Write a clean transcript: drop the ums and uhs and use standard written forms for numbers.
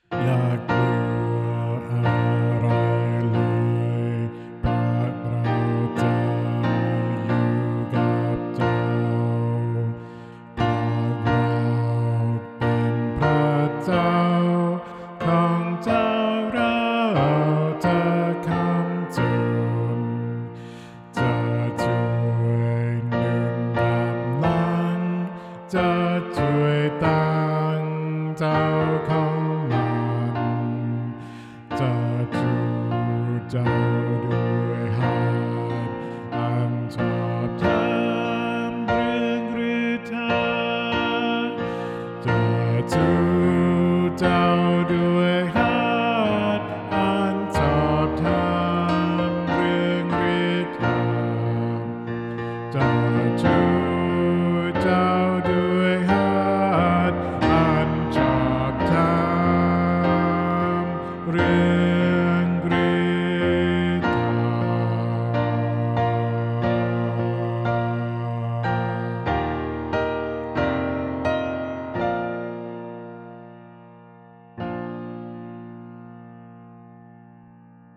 อย่ากลัวอะไรเลยเพราะเราจะอยู่กับเจ้าเพราะเราเป็นพระเจ้าของเจ้าเราจะคำจุนจะช่วยหนุนนำหลังจะช่วยตั้งเจ้าของมันจะชูเจ้าด้วยหาดอันชอบธรรมเรื่องฤทัยจะชูเจ้าด้วย